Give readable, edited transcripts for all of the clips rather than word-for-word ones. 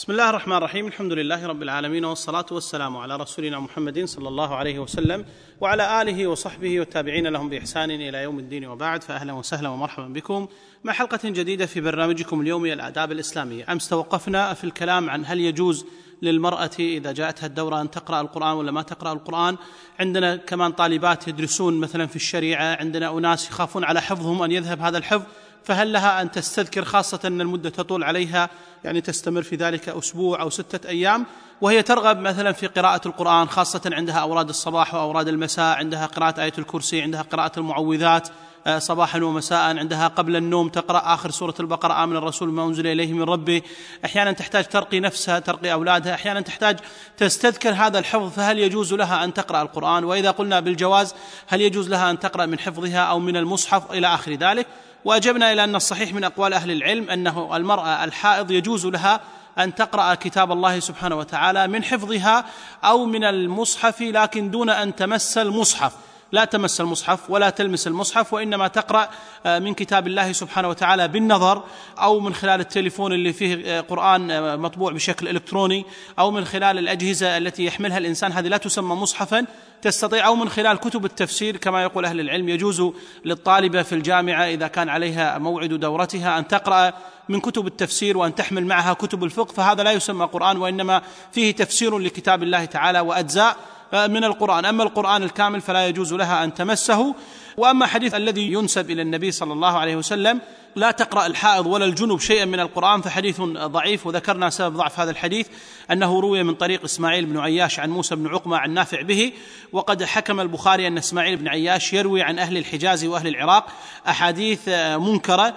بسم الله الرحمن الرحيم. الحمد لله رب العالمين، والصلاة والسلام على رسولنا محمد صلى الله عليه وسلم وعلى آله وصحبه والتابعين لهم بإحسان إلى يوم الدين، وبعد، فأهلا وسهلا ومرحبا بكم مع حلقة جديدة في برنامجكم اليومي الآداب الإسلامية. أمس توقفنا في الكلام عن هل يجوز للمرأة إذا جاءتها الدورة أن تقرأ القرآن ولا ما تقرأ القرآن. عندنا كمان طالبات يدرسون مثلا في الشريعة، عندنا أناس يخافون على حفظهم أن يذهب هذا الحفظ، فهل لها أن تستذكر، خاصة أن المدة تطول عليها، يعني تستمر في ذلك أسبوع أو 6 أيام، وهي ترغب مثلا في قراءة القرآن، خاصة عندها أوراد الصباح وأوراد المساء، عندها قراءة آية الكرسي، عندها قراءة المعوذات صباحا ومساء، عندها قبل النوم تقرأ آخر سورة البقرة آمن الرسول ما أنزل إليه من ربه، أحيانا تحتاج ترقي نفسها ترقي أولادها، أحيانا تحتاج تستذكر هذا الحفظ، فهل يجوز لها أن تقرأ القرآن؟ وإذا قلنا بالجواز هل يجوز لها أن تقرأ من حفظها أو من المصحف إلى آخر ذلك؟ وأجبنا إلى أن الصحيح من أقوال أهل العلم أنه المرأة الحائض يجوز لها أن تقرأ كتاب الله سبحانه وتعالى من حفظها أو من المصحف، لكن دون أن تمس المصحف، لا تمس المصحف ولا تلمس المصحف، وإنما تقرأ من كتاب الله سبحانه وتعالى بالنظر، أو من خلال التليفون اللي فيه قرآن مطبوع بشكل إلكتروني، أو من خلال الأجهزة التي يحملها الإنسان، هذه لا تسمى مصحفا، تستطيع، أو من خلال كتب التفسير كما يقول أهل العلم. يجوز للطالبة في الجامعة إذا كان عليها موعد دورتها أن تقرأ من كتب التفسير وأن تحمل معها كتب الفقه، فهذا لا يسمى قرآن، وإنما فيه تفسير لكتاب الله تعالى وأجزاء من القرآن. أما القرآن الكامل فلا يجوز لها أن تمسه. وأما حديث الذي ينسب إلى النبي صلى الله عليه وسلم لا تقرأ الحائض ولا الجنب شيئا من القرآن، فحديث ضعيف، وذكرنا سبب ضعف هذا الحديث أنه روي من طريق إسماعيل بن عياش عن موسى بن عقبة عن نافع به، وقد حكم البخاري أن إسماعيل بن عياش يروي عن أهل الحجاز وأهل العراق أحاديث منكرة،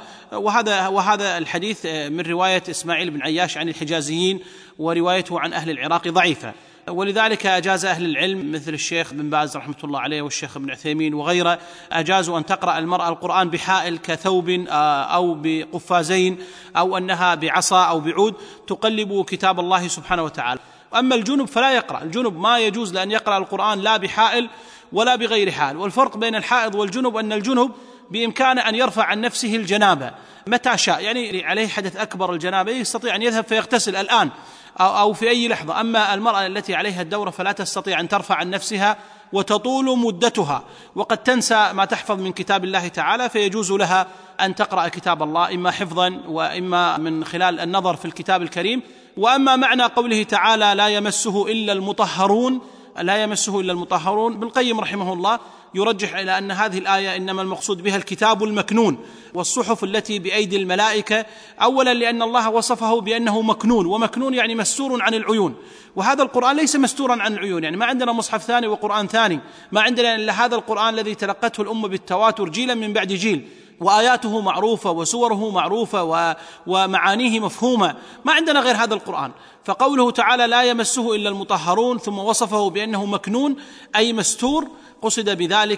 وهذا الحديث من رواية إسماعيل بن عياش عن الحجازيين، وروايته عن أهل العراق ضعيفة. ولذلك أجاز أهل العلم مثل الشيخ بن باز رحمة الله عليه والشيخ ابن عثيمين وغيره، أجازوا أن تقرأ المرأة القرآن بحائل كثوب أو بقفازين، أو أنها بعصا أو بعود تقلب كتاب الله سبحانه وتعالى. أما الجنب فلا يقرأ، الجنب ما يجوز لأن يقرأ القرآن لا بحائل ولا بغير حائل. والفرق بين الحائض والجنب أن الجنب بإمكانه أن يرفع عن نفسه الجنابة متى شاء، يعني عليه حدث أكبر الجنابة يستطيع أن يذهب فيغتسل الآن أو في أي لحظة. أما المرأة التي عليها الدورة فلا تستطيع أن ترفع عن نفسها وتطول مدتها، وقد تنسى ما تحفظ من كتاب الله تعالى، فيجوز لها أن تقرأ كتاب الله إما حفظا وإما من خلال النظر في الكتاب الكريم. وأما معنى قوله تعالى لا يمسه إلا المطهرون، لا يمسه إلا المطهرون، ابن القيم رحمه الله يرجح إلى أن هذه الآية إنما المقصود بها الكتاب المكنون والصحف التي بأيدي الملائكة، أولا لأن الله وصفه بأنه مكنون، ومكنون يعني مستور عن العيون، وهذا القرآن ليس مستورا عن العيون، يعني ما عندنا مصحف ثاني وقرآن ثاني، ما عندنا إلا هذا القرآن الذي تلقته الأمة بالتواتر جيلا من بعد جيل، وآياته معروفة وسوره معروفة ومعانيه مفهومة، ما عندنا غير هذا القرآن. فقوله تعالى لا يمسه إلا المطهرون ثم وصفه بأنه مكنون أي مستور، قصد بذلك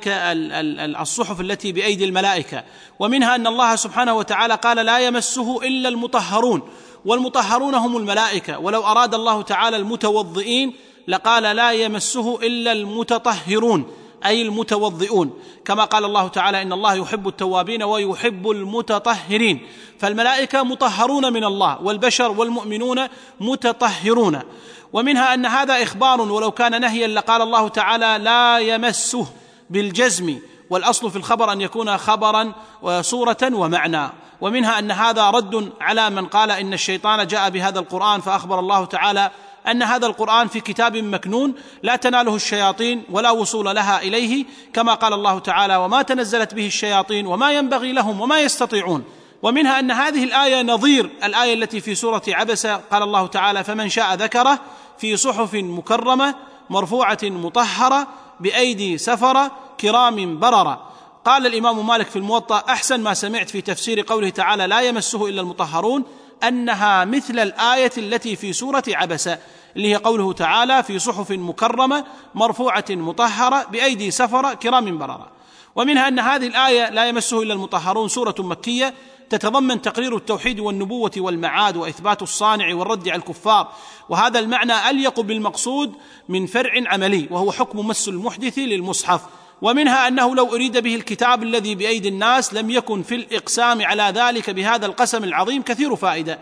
الصحف التي بأيدي الملائكة. ومنها أن الله سبحانه وتعالى قال لا يمسه إلا المطهرون، والمطهرون هم الملائكة، ولو أراد الله تعالى المتوضئين لقال لا يمسه إلا المتطهرون أي المتوضئون، كما قال الله تعالى إن الله يحب التوابين ويحب المتطهرين. فالملائكة مطهرون من الله، والبشر والمؤمنون متطهرون. ومنها أن هذا إخبار، ولو كان نهيا لقال الله تعالى لا يمسه بالجزم، والأصل في الخبر أن يكون خبرا وصورة ومعنى. ومنها أن هذا رد على من قال إن الشيطان جاء بهذا القرآن، فأخبر الله تعالى أن هذا القرآن في كتاب مكنون لا تناله الشياطين ولا وصول لها إليه، كما قال الله تعالى وما تنزلت به الشياطين وما ينبغي لهم وما يستطيعون. ومنها أن هذه الآية نظير الآية التي في سورة عبسة، قال الله تعالى فمن شاء ذكره في صحف مكرمة مرفوعة مطهرة بأيدي سفرة كرام بررة. قال الإمام مالك في الموطأ أحسن ما سمعت في تفسير قوله تعالى لا يمسه إلا المطهرون أنها مثل الآية التي في سورة عبسة، اللي هي قوله تعالى في صحف مكرمة مرفوعة مطهرة بأيدي سفرة كرام بررة. ومنها أن هذه الآية لا يمسه إلا المطهرون سورة مكية تتضمن تقرير التوحيد والنبوة والمعاد وإثبات الصانع والرد على الكفار، وهذا المعنى أليق بالمقصود من فرع عملي وهو حكم مس المحدث للمصحف. ومنها أنه لو أريد به الكتاب الذي بأيدي الناس لم يكن في الإقسام على ذلك بهذا القسم العظيم كثير فائدة،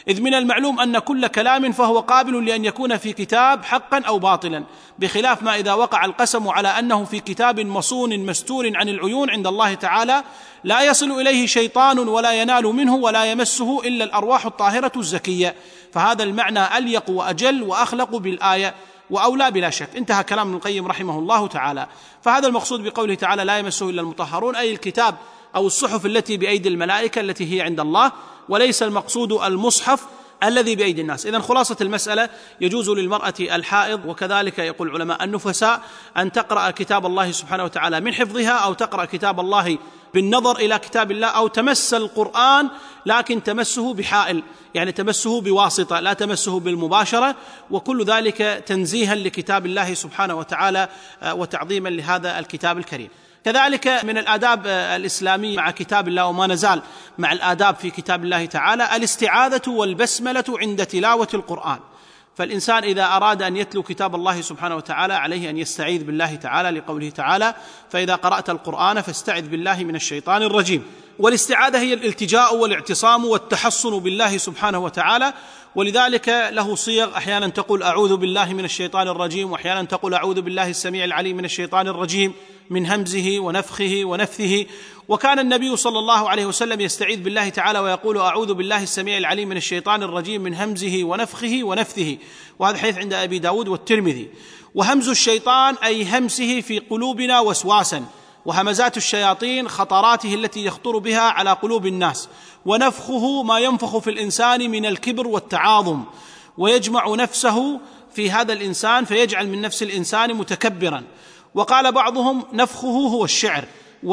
إذ من المعلوم أن كل كلام فهو قابل لأن يكون في كتاب حقا أو باطلا، بخلاف ما إذا وقع القسم على أنه في كتاب مصون مستور عن العيون عند الله تعالى لا يصل إليه شيطان ولا ينال منه ولا يمسه إلا الأرواح الطاهرة الزكية، فهذا المعنى أليق وأجل وأخلق بالآية وأولى بلا شك. انتهى كلام ابن القيم رحمه الله تعالى. فهذا المقصود بقوله تعالى لا يمسه إلا المطهرون، أي الكتاب أو الصحف التي بأيدي الملائكة التي هي عند الله، وليس المقصود المصحف الذي بأيدي الناس. إذن خلاصة المسألة: يجوز للمرأة الحائض وكذلك يقول العلماء النفساء أن تقرأ كتاب الله سبحانه وتعالى من حفظها، أو تقرأ كتاب الله بالنظر إلى كتاب الله، أو تمس القرآن لكن تمسه بحائل، يعني تمسه بواسطة لا تمسه بالمباشرة، وكل ذلك تنزيها لكتاب الله سبحانه وتعالى وتعظيما لهذا الكتاب الكريم. كذلك من الآداب الإسلامية مع كتاب الله، وما نزال مع الآداب في كتاب الله تعالى، الاستعاذة والبسملة عند تلاوة القرآن. فالإنسان إذا أراد أن يتلو كتاب الله سبحانه وتعالى عليه أن يستعيذ بالله تعالى، لقوله تعالى: فإذا قرأت القرآن فاستعذ بالله من الشيطان الرجيم. والاستعاذة هي الالتجاء والاعتصام والتحصن بالله سبحانه وتعالى، ولذلك له صيغ، أحيانا تقول أعوذ بالله من الشيطان الرجيم، وأحيانا تقول أعوذ بالله السميع العليم من الشيطان الرجيم من همزه ونفخه ونفثه. وكان النبي صلى الله عليه وسلم يستعيذ بالله تعالى ويقول أعوذ بالله السميع العليم من الشيطان الرجيم من همزه ونفخه ونفثه، وهذا حديث عند أبي داود والترمذي. وهمز الشيطان أي همسه في قلوبنا وسواسا، وهمزات الشياطين خطراته التي يخطر بها على قلوب الناس، ونفخه ما ينفخ في الإنسان من الكبر والتعاظم، ويجمع نفسه في هذا الإنسان فيجعل من نفس الإنسان متكبرا. وقال بعضهم نفخه هو الشعر،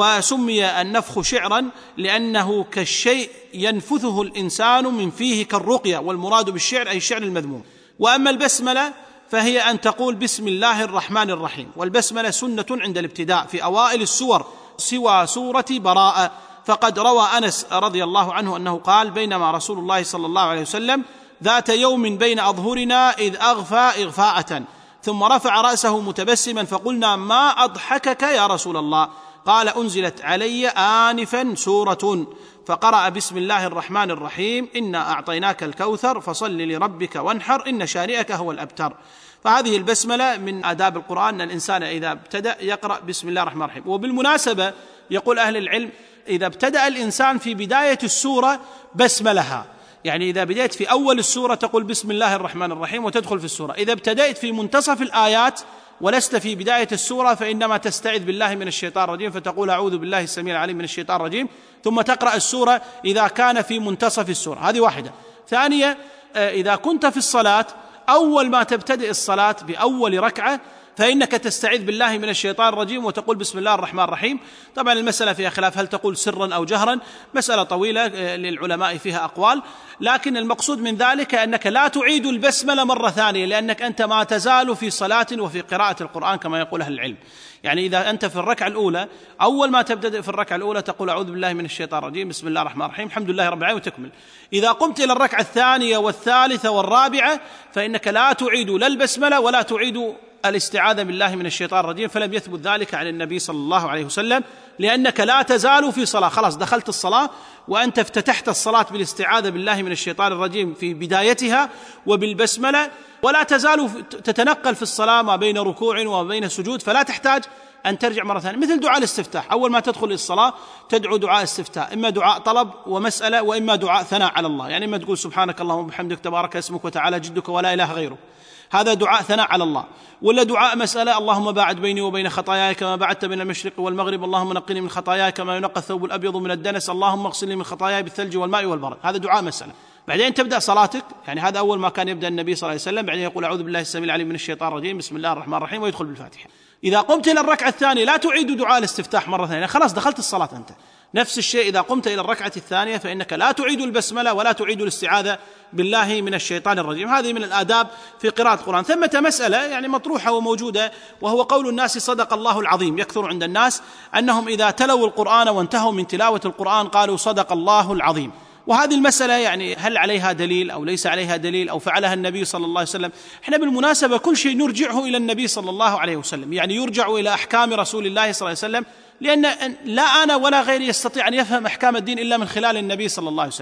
وسمي النفخ شعرا لأنه كالشيء ينفثه الإنسان من فيه كالرقية، والمراد بالشعر أي الشعر المذموم. وأما البسملة فهي أن تقول بسم الله الرحمن الرحيم، والبسملة سنة عند الابتداء في أوائل السور سوى سورة براءة، فقد روى أنس رضي الله عنه أنه قال: بينما رسول الله صلى الله عليه وسلم ذات يوم بين أظهرنا إذ أغفى إغفاءة، ثم رفع رأسه متبسما فقلنا: ما أضحكك يا رسول الله؟ قال: أنزلت علي آنفا سورة، فقرأ بسم الله الرحمن الرحيم إنا أعطيناك الكوثر فصل لربك وانحر إن شانئك هو الأبتر. فهذه البسملة من آداب القرآن، أن الإنسان إذا ابتدأ يقرأ بسم الله الرحمن الرحيم. وبالمناسبة يقول أهل العلم إذا ابتدأ الإنسان في بداية السورة بسملها، يعني إذا بدأت في أول السورة تقول بسم الله الرحمن الرحيم وتدخل في السورة. إذا ابتدأت في منتصف الآيات ولست في بداية السورة فإنما تستعذ بالله من الشيطان الرجيم فتقول أعوذ بالله السميع العليم من الشيطان الرجيم، ثم تقرأ السورة إذا كان في منتصف السورة. هذه واحدة. ثانية، إذا كنت في الصلاة أول ما تبتدئ الصلاة بأول ركعة فإنك تستعيذ بالله من الشيطان الرجيم وتقول بسم الله الرحمن الرحيم. طبعا المسألة فيها خلاف، هل تقول سرا أو جهرا، مسألة طويلة للعلماء فيها أقوال، لكن المقصود من ذلك أنك لا تعيد البسملة مرة ثانية، لأنك أنت ما تزال في صلاة وفي قراءة القرآن كما يقول أهل العلم. يعني إذا أنت في الركعة الأولى أول ما تبتدئ في الركعة الأولى تقول أعوذ بالله من الشيطان الرجيم بسم الله الرحمن الرحيم الحمد لله رب العالمين وتكمل. إذا قمت إلى الركعة الثانية والثالثة والرابعة فإنك لا تعيد لا البسملة ولا تعيد الاستعاذة بالله من الشيطان الرجيم، فلم يثبت ذلك عن النبي صلى الله عليه وسلم، لأنك لا تزال في صلاة، خلاص دخلت الصلاة وأنت افتتحت الصلاة بالاستعاذة بالله من الشيطان الرجيم في بدايتها وبالبسملة، ولا تزال تتنقل في الصلاة ما بين ركوع وما بين سجود، فلا تحتاج أن ترجع مرة ثانية. مثل دعاء الاستفتاح، أول ما تدخل الصلاة تدعو دعاء استفتاح، إما دعاء طلب ومسألة وإما دعاء ثناء على الله، يعني إما تقول سبحانك اللهم وبحمدك تبارك اسمك وتعالى جدك ولا إله غيرك، هذا دعاء ثناء على الله، ولا دعاء مسألة اللهم باعد بيني وبين خطاياي كما بعدت بين المشرق والمغرب، اللهم نقني من خطاياي كما ينقى الثوب الأبيض من الدنس، اللهم اغسلني من خطاياي بالثلج والماء والبرد، هذا دعاء مسألة. بعدين تبدأ صلاتك، يعني هذا أول ما كان يبدأ النبي صلى الله عليه وسلم، بعدين يقول أعوذ بالله السميع العليم من الشيطان الرجيم بسم الله الرحمن الرحيم ويدخل بالفاتحة. إذا قمت إلى الركعة الثانية لا تعيد دعاء الاستفتاح مرة ثانية، خلاص دخلت الصلاة أنت. نفس الشيء إذا قمت إلى الركعة الثانية فإنك لا تعيد البسملة ولا تعيد الاستعاذة بالله من الشيطان الرجيم. هذه من الآداب في قراءة القرآن. ثمة مسألة يعني مطروحة وموجودة، وهو قول الناس صدق الله العظيم. يكثر عند الناس أنهم إذا تلوا القرآن وانتهوا من تلاوة القرآن قالوا صدق الله العظيم، وهذه المسألة يعني هل عليها دليل أو ليس عليها دليل أو فعلها النبي صلى الله عليه وسلم؟ احنا بالمناسبة كل شيء نرجعه إلى النبي صلى الله عليه وسلم، يعني يرجع إلى أحكام رسول الله صلى الله عليه وسلم، لأن لا أنا ولا غيري يستطيع أن يفهم أحكام الدين إلا من خلال النبي صلى الله عليه وسلم.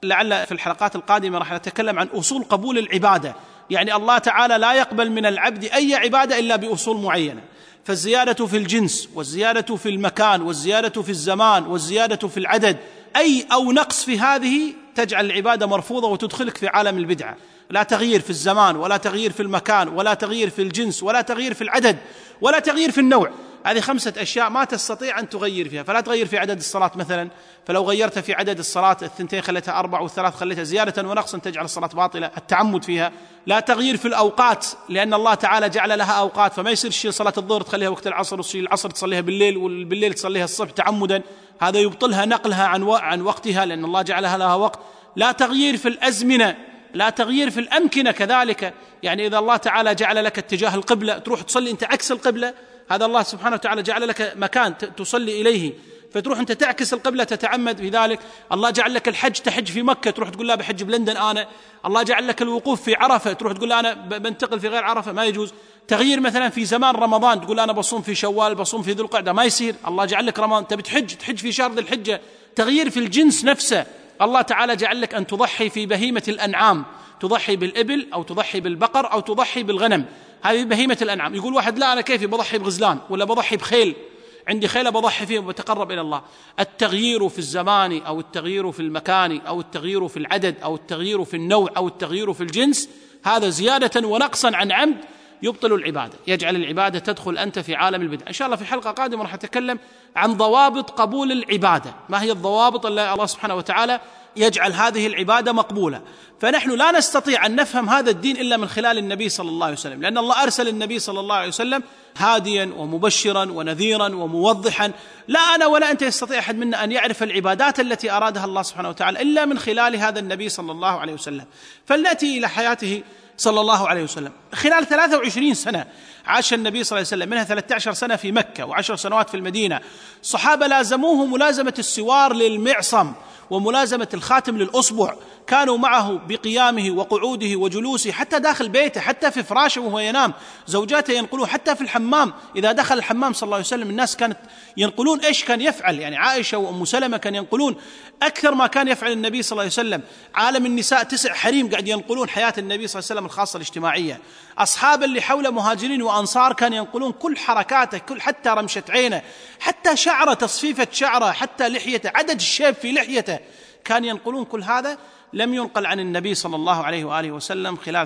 لعل في الحلقات القادمة راح نتكلم عن أصول قبول العبادة. يعني الله تعالى لا يقبل من العبد أي عبادة إلا بأصول معينة، فالزيادة في الجنس والزيادة في المكان والزيادة في الزمان والزيادة في العدد أي أو نقص في هذه تجعل العبادة مرفوضة وتدخلك في عالم البدعة. لا تغيير في الزمان ولا تغيير في المكان ولا تغيير في الجنس ولا تغيير في العدد ولا تغيير في النوع. هذه 5 أشياء ما تستطيع أن تغير فيها. فلا تغير في عدد الصلاة مثلا، فلو غيرت في عدد الصلاة 2 خليتها 4 و3 خليتها زيادة ونقصا تجعل الصلاة باطلة، التعمد فيها. لا تغيير في الأوقات، لأن الله تعالى جعل لها أوقات، فما يصير شيء صلاة الظهر تخليها وقت العصر وشيء العصر تصليها بالليل والبالليل تصليها الصبح تعمدا، هذا يبطلها نقلها عن وقتها لأن الله جعلها لها وقت. لا تغيير في الأزمنة، لا تغيير في الأمكنة كذلك. يعني إذا الله تعالى جعل لك اتجاه القبلة تروح تصلي أنت عكس القبلة، هذا الله سبحانه وتعالى جعل لك مكان تصلي إليه فتروح أنت تعكس القبلة تتعمد في ذلك. الله جعل لك الحج تحج في مكة تروح تقول لا بحج بلندن أنا. الله جعل لك الوقوف في عرفة تروح تقول لا أنا بنتقل في غير عرفة، ما يجوز. تغيير مثلا في زمان رمضان تقول أنا بصوم في شوال بصوم في ذو القعدة، ما يصير. الله جعل لك رمضان تبي تحج في شهر ذي الحجة. تغيير في الجنس نفسه، الله تعالى جعل لك أن تضحي في بهيمة الأنعام، تضحي بالإبل أو تضحي بالبقر أو تضحي بالغنم، هذه بهيمة الأنعام. يقول واحد لا أنا كيفي بضحي بغزلان ولا بضحي بخيل، عندي خيل بضحي فيه وبتقرب إلى الله. التغيير في الزمان أو التغيير في المكان أو التغيير في العدد أو التغيير في النوع أو التغيير في الجنس، هذا زيادة ونقصا عن عمد يبطل العبادة، يجعل العبادة تدخل أنت في عالم البدع. إن شاء الله في حلقة قادمة راح أتكلم عن ضوابط قبول العبادة، ما هي الضوابط اللي الله سبحانه وتعالى يجعل هذه العبادة مقبولة. فنحن لا نستطيع أن نفهم هذا الدين إلا من خلال النبي صلى الله عليه وسلم، لأن الله أرسل النبي صلى الله عليه وسلم هاديا ومبشرا ونذيرا وموضحا. لا أنا ولا أنت يستطيع أحد منا أن يعرف العبادات التي أرادها الله سبحانه وتعالى إلا من خلال هذا النبي صلى الله عليه وسلم. فلنأتي إلى حياته صلى الله عليه وسلم. خلال 23 سنة عاش النبي صلى الله عليه وسلم، منها 13 سنة في مكة و10 سنوات في المدينة. الصحابة لازموه ملازمة السوار للمعصم وملازمة الخاتم للأصبع، كانوا معه بقيامه وقعوده وجلوسه، حتى داخل بيته، حتى في فراشه وهو ينام، زوجاته ينقلون، حتى في الحمام إذا دخل الحمام صلى الله عليه وسلم الناس كانت ينقلون إيش كان يفعل. يعني عائشة وأم سلمة كان ينقلون أكثر ما كان يفعل النبي صلى الله عليه وسلم. عالم النساء 9 حريم قاعد ينقلون حياة النبي صلى الله عليه وسلم الخاصة الاجتماعية. أصحاب اللي حوله مهاجرين وأنصار كان ينقلون كل حركاته، كل حتى رمشة عينه، حتى شعره، تصفيفة شعره، حتى لحيته، عدد الشيب في لحيته، كان ينقلون كل هذا. لم ينقل عن النبي صلى الله عليه وآله وسلم خلال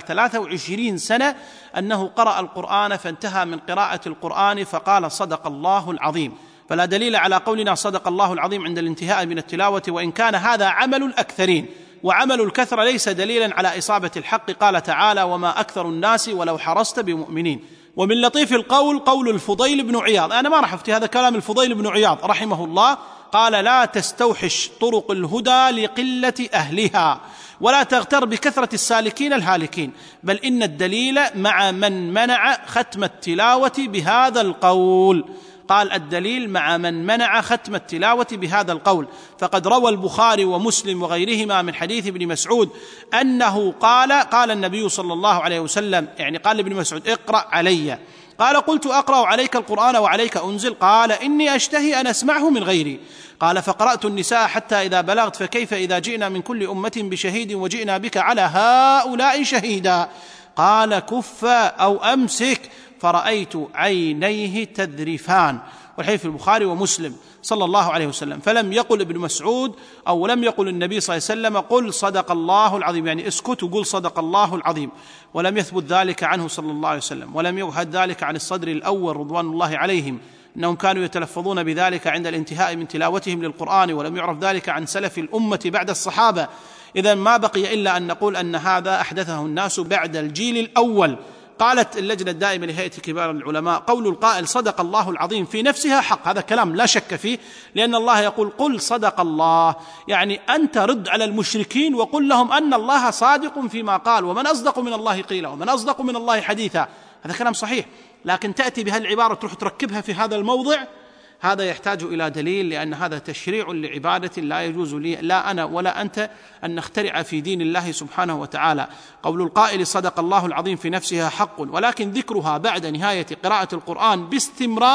23 سنة أنه قرأ القرآن فانتهى من قراءة القرآن فقال صدق الله العظيم. فلا دليل على قولنا صدق الله العظيم عند الانتهاء من التلاوة، وإن كان هذا عمل الأكثرين، وعمل الكثرة ليس دليلا على إصابة الحق. قال تعالى وما أكثر الناس ولو حرصت بمؤمنين. ومن لطيف القول قول الفضيل بن عياض، أنا ما راح أفتي، هذا كلام الفضيل بن عياض رحمه الله، قال لا تستوحش طرق الهدى لقلة أهلها ولا تغتر بكثرة السالكين الهالكين، بل إن الدليل مع من منع ختم التلاوة بهذا القول. قال الدليل مع من منع ختم التلاوة بهذا القول، فقد روى البخاري ومسلم وغيرهما من حديث ابن مسعود أنه قال النبي صلى الله عليه وسلم، يعني قال لابن مسعود اقرأ علي، قال قلت أقرأ عليك القرآن وعليك أنزل، قال إني أشتهي أن أسمعه من غيري، قال فقرأت النساء حتى إذا بلغت فكيف إذا جئنا من كل أمة بشهيد وجئنا بك على هؤلاء شهيدا، قال كف أو أمسك، فرأيت عينيه تذرفان. والحديث في البخاري ومسلم صلى الله عليه وسلم. فلم يقل ابن مسعود أو لم يقل النبي صلى الله عليه وسلم قل صدق الله العظيم، يعني اسكت وقل صدق الله العظيم، ولم يثبت ذلك عنه صلى الله عليه وسلم، ولم يوهد ذلك عن الصدر الأول رضوان الله عليهم أنهم كانوا يتلفظون بذلك عند الانتهاء من تلاوتهم للقرآن، ولم يعرف ذلك عن سلف الأمة بعد الصحابة. إذن ما بقي إلا أن نقول أن هذا أحدثه الناس بعد الجيل الأول. قالت اللجنة الدائمة لهيئة كبار العلماء قول القائل صدق الله العظيم في نفسها حق، هذا كلام لا شك فيه، لأن الله يقول قل صدق الله، يعني أنت رد على المشركين وقل لهم أن الله صادق فيما قال، ومن أصدق من الله قيلا ومن أصدق من الله حديثا، هذا كلام صحيح. لكن تأتي بهالعبارة تروح تركبها في هذا الموضع، هذا يحتاج إلى دليل، لأن هذا تشريع لعبادة لا يجوز لي لا أنا ولا أنت أن نخترع في دين الله سبحانه وتعالى. قول القائل صدق الله العظيم في نفسها حق، ولكن ذكرها بعد نهاية قراءة القرآن باستمرار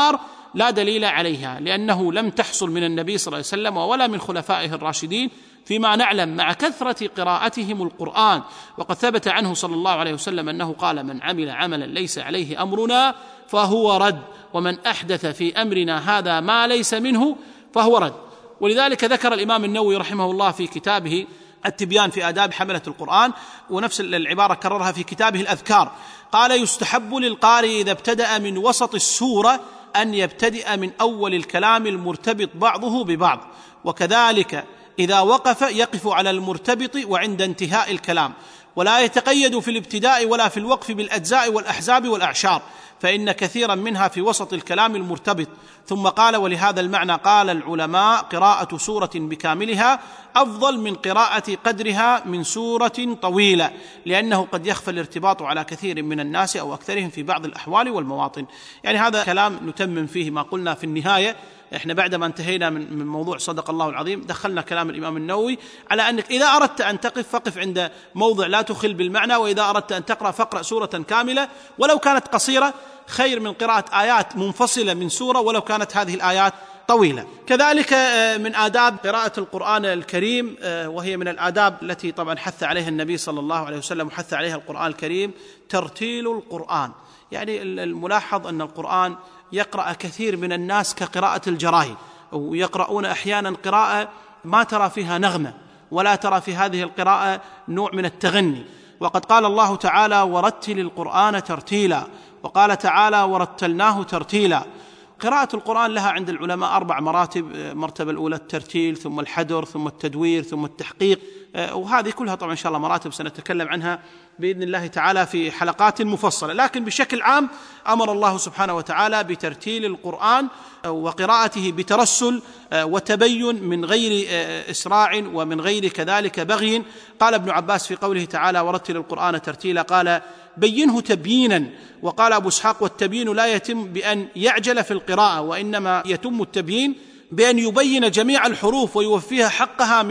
لا دليل عليها، لأنه لم تحصل من النبي صلى الله عليه وسلم ولا من خلفائه الراشدين فيما نعلم، مع كثرة قراءتهم القرآن. وقد ثبت عنه صلى الله عليه وسلم أنه قال: من عمل عملا ليس عليه أمرنا فهو رد، ومن أحدث في أمرنا هذا ما ليس منه فهو رد. ولذلك ذكر الإمام النووي رحمه الله في كتابه التبيان في آداب حملة القرآن، ونفس العبارة كررها في كتابه الأذكار، قال: يستحب للقارئ إذا ابتدأ من وسط السورة أن يبتدئ من أول الكلام المرتبط بعضه ببعض، وكذلك إذا وقف يقف على المرتبط وعند انتهاء الكلام، ولا يتقيد في الابتداء ولا في الوقف بالأجزاء والأحزاب والأعشار، فإن كثيرا منها في وسط الكلام المرتبط. ثم قال: ولهذا المعنى قال العلماء: قراءة سورة بكاملها أفضل من قراءة قدرها من سورة طويلة، لأنه قد يخفى الارتباط على كثير من الناس أو أكثرهم في بعض الأحوال والمواطن. يعني هذا كلام نتمم فيه ما قلنا في النهاية. احنا بعدما انتهينا من موضوع صدق الله العظيم دخلنا كلام الإمام النووي على أنك إذا أردت أن تقف فقف عند موضع لا تخل بالمعنى، وإذا أردت أن تقرأ فاقرأ سورة كاملة ولو كانت قصيرة، خير من قراءة آيات منفصلة من سورة ولو كانت هذه الآيات طويلة. كذلك من آداب قراءة القرآن الكريم، وهي من الآداب التي طبعا حث عليها النبي صلى الله عليه وسلم وحث عليها القرآن الكريم، ترتيل القرآن. يعني الملاحظ أن القرآن يقرأ كثير من الناس كقراءة الجرايد، ويقرؤون أحيانا قراءة ما ترى فيها نغمة ولا ترى في هذه القراءة نوع من التغني. وقد قال الله تعالى: ورتل القرآن ترتيلا، وقال تعالى: ورتلناه ترتيلا. قراءة القرآن لها عند العلماء 4 مراتب: المرتبة الأولى الترتيل، ثم الحدر، ثم التدوير، ثم التحقيق، وهذه كلها طبعا إن شاء الله مراتب سنتكلم عنها بإذن الله تعالى في حلقات مفصلة. لكن بشكل عام أمر الله سبحانه وتعالى بترتيل القرآن وقراءته بترسل وتبين من غير إسراع ومن غير كذلك بغي. قال ابن عباس في قوله تعالى: ورتل القرآن ترتيلا، قال: بينه تبيينا. وقال أبو إسحاق: والتبيين لا يتم بأن يعجل في القراءة، وإنما يتم التبيين بأن يبين جميع الحروف ويوفيها حقها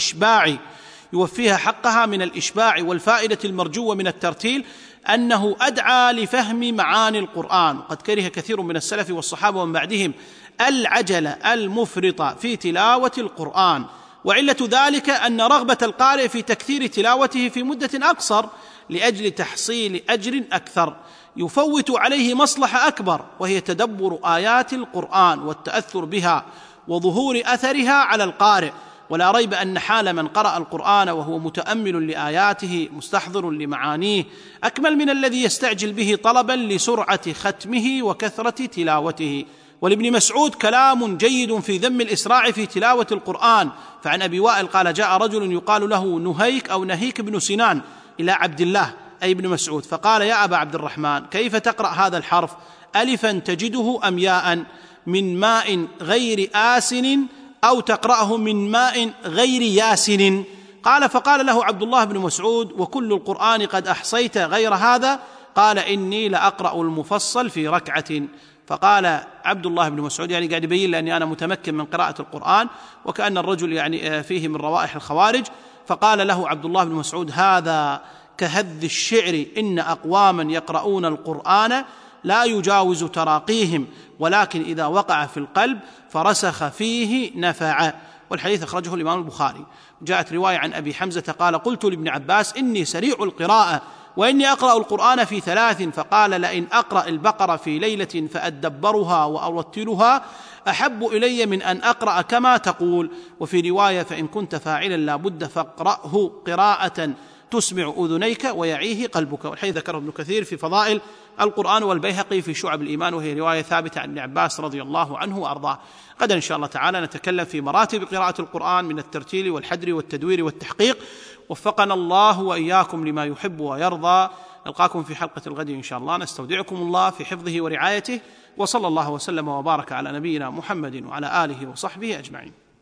من الإشباع والفائدة المرجوة من الترتيل أنه أدعى لفهم معاني القرآن. قد كره كثير من السلف والصحابة ومن بعدهم العجلة المفرطة في تلاوة القرآن، وعلة ذلك أن رغبة القارئ في تكثير تلاوته في مدة أقصر لأجل تحصيل أجر أكثر يفوت عليه مصلحة أكبر، وهي تدبر آيات القرآن والتأثر بها وظهور أثرها على القارئ. ولا ريب أن حال من قرأ القرآن وهو متأمل لآياته مستحضر لمعانيه أكمل من الذي يستعجل به طلبا لسرعة ختمه وكثرة تلاوته. ولابن مسعود كلام جيد في ذم الإسراع في تلاوة القرآن. فعن أبي وائل قال: جاء رجل يقال له نهيك أو نهيك بن سنان إلى عبد الله أي ابن مسعود، فقال: يا أبا عبد الرحمن، كيف تقرأ هذا الحرف؟ ألفا تجده أم ياء؟ من ماء غير آسن أو تقرأه من ماء غير ياسن؟ فقال له عبد الله بن مسعود: وكل القرآن قد أحصيت غير هذا؟ قال: إني لأقرأ المفصل في ركعة. فقال عبد الله بن مسعود، يعني قاعد يبين لأني أنا متمكن من قراءة القرآن، وكأن الرجل يعني فيه من روائح الخوارج. فقال له عبد الله بن مسعود: هذا كهذ الشعر، إن أقواما يقرؤون القرآن لا يجاوز تراقيهم، ولكن إذا وقع في القلب فرسخ فيه نفع. والحديث أخرجه الإمام البخاري. جاءت رواية عن أبي حمزة قال: قلت لابن عباس: إني سريع القراءة وإني أقرأ القرآن في 3، فقال: لئن أقرأ البقرة في ليلة فأدبرها وأرتلها أحب إلي من أن أقرأ كما تقول. وفي رواية: فإن كنت فاعلا لا بد فاقرأه قراءة تسمع أذنيك ويعيه قلبك. والحديث ذكره ابن كثير في فضائل القرآن، والبيهقي في شعب الإيمان، وهي رواية ثابتة عن ابن عباس رضي الله عنه وأرضاه. غدا إن شاء الله تعالى نتكلم في مراتب قراءة القرآن من الترتيل والحدر والتدوير والتحقيق. وفقنا الله وإياكم لما يحب ويرضى. نلقاكم في حلقة الغد إن شاء الله. نستودعكم الله في حفظه ورعايته، وصلى الله وسلم وبارك على نبينا محمد وعلى آله وصحبه أجمعين.